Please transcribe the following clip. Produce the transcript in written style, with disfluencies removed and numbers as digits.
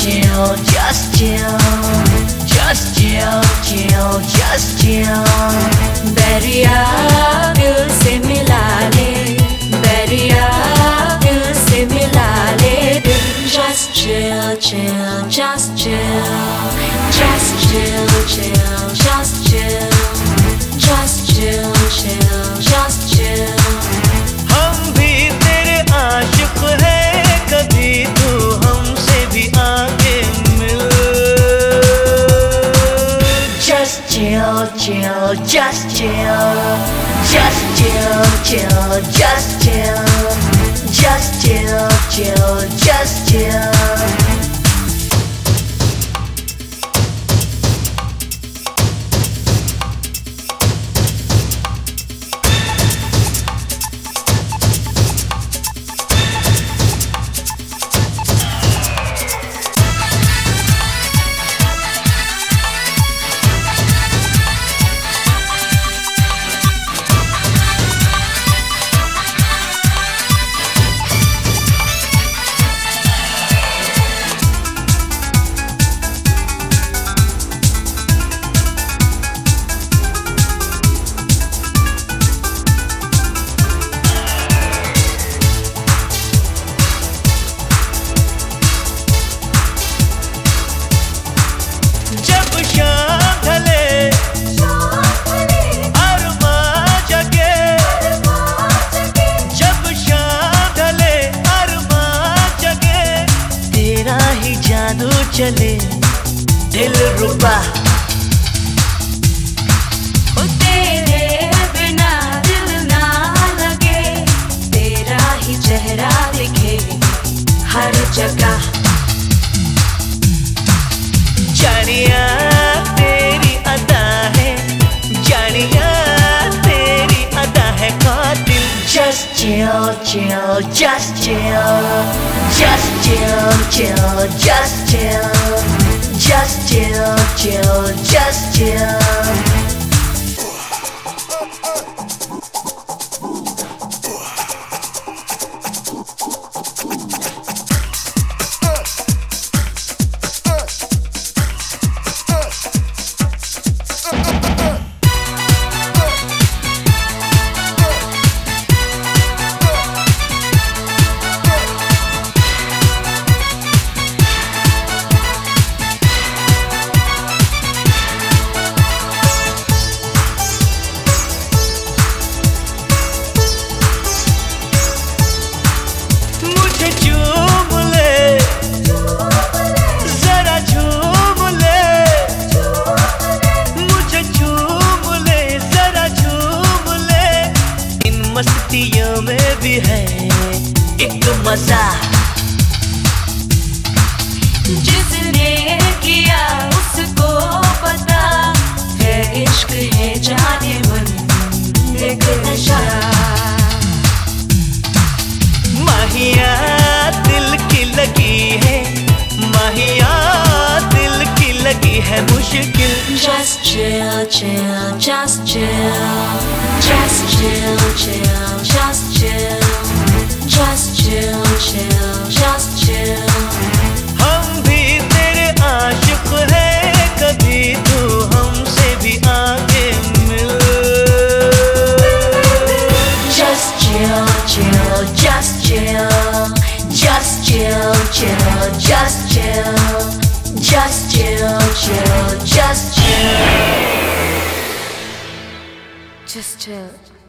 chill, just chill, just chill, chill, just chill. Bairiya दिल से मिला ले, बैरिया दिल से मिला ले दिल. Just chill, chill, just chill, just chill, chill, just chill, just chill, chill, just chill. हम भी तेरे आशिक हैं, कभी तू हमसे भी आगे मिल. Just chill, chill, just chill, just chill, chill, just chill, just chill, chill, just chill. जादू चले दिल रुबा, तेरे बिना दिल ना लगे, तेरा ही चेहरा दिखे हर जगह. जानिया तेरी अदा है, जानिया तेरी अदा है कातिल. Just chill, chill, just chill, just chill, chill, just chill, just chill, chill, just chill. मस्तियों में भी है एक मजा, जिसने किया उसको पता है, इश्क है जाने मन एक नशा. माहिया दिल की लगी है, माहिया दिल की लगी है मुश्किल. Just chill, chill, just chill, just chill, chill, just chill, just chill, chill, just chill. हम भी तेरे आशिक हैं, कभी तू हमसे भी आगे मिल. Just chill, chill, just chill, just chill, chill, just chill, just chill, chill, just chill, just chill.